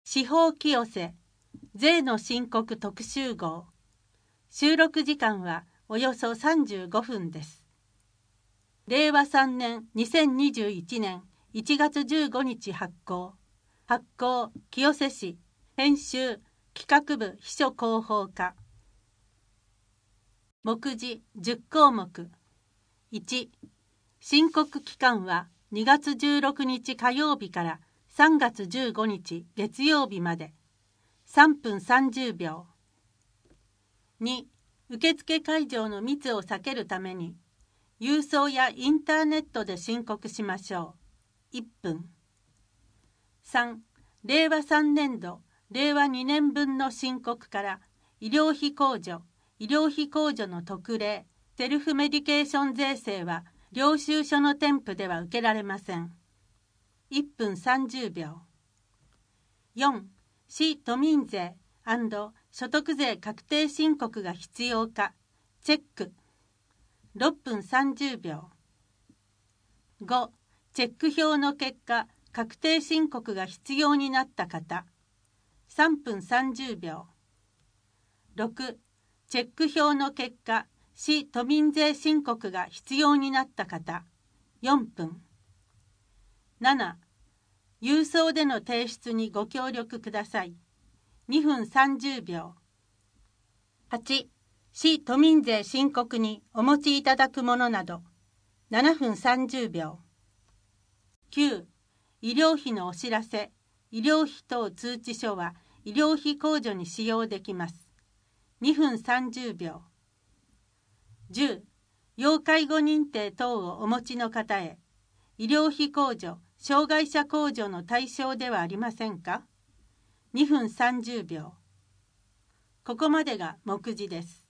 司法清瀬税の申告特集号。収録時間はおよそ35分です。令和3年2021年1月15日発行。発行清瀬市。編集企画部秘書広報課。目次10項目。1、申告期間は2月16日火曜日から3月15日月曜日まで。3分30秒。2、受付会場の密を避けるために郵送やインターネットで申告しましょう。1分。3、令和3年度令和2年分の申告から医療費控除、医療費控除の特例、セルフメディケーション税制は領収書の添付では受けられません。1分30秒。4、市都民税&所得税確定申告が必要か、チェック。6分30秒。5、チェック表の結果、確定申告が必要になった方。3分30秒。6、チェック表の結果、市都民税申告が必要になった方。4分。7、郵送での提出にご協力ください。2分30秒。8、市都民税申告にお持ちいただくものなど。7分30秒。9、医療費のお知らせ、医療費等通知書は医療費控除に使用できます。2分30秒。10、要介護認定等をお持ちの方へ、医療費控除、障害者控除の対象ではありませんか。2分30秒。ここまでが目次です。